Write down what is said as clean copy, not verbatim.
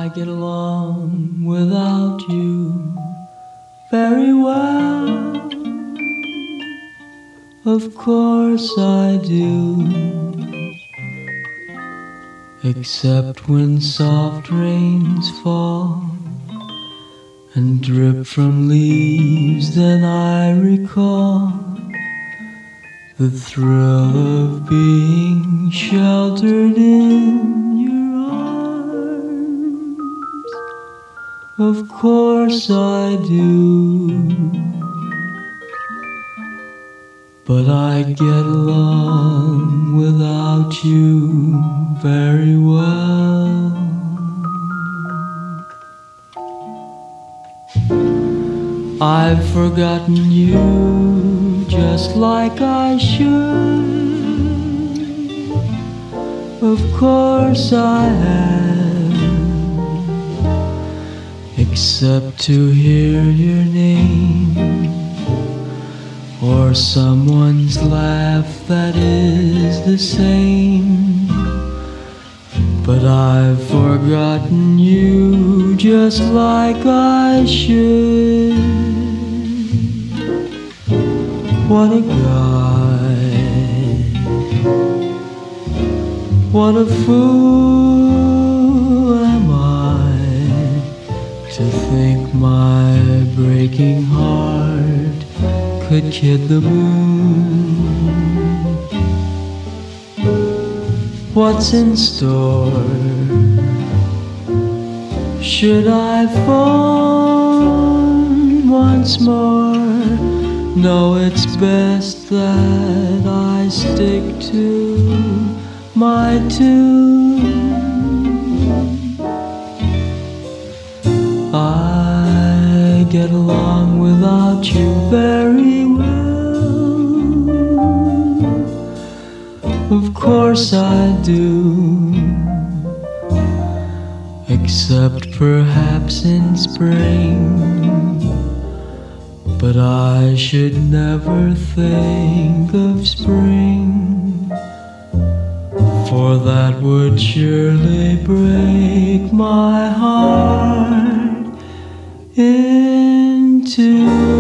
I get along without you very well. Of course I do. Except when soft rains fall and drip from leaves, then I recall the thrill of being sheltered in your arms. Of course I do. But I get along without you very well. I've forgotten you just like I should. Of course I have, except to hear your name or someone's laugh that is the same. But I've forgotten you just like I should. What a guy, what a fool am I to think my breaking heart could kid the moon. What's in store? Should I phone once more? No, it's best that I stick to my tune. I get along without you very well. Of course I do. Except perhaps in spring. But I should never think of spring, for that would surely break my heart in two.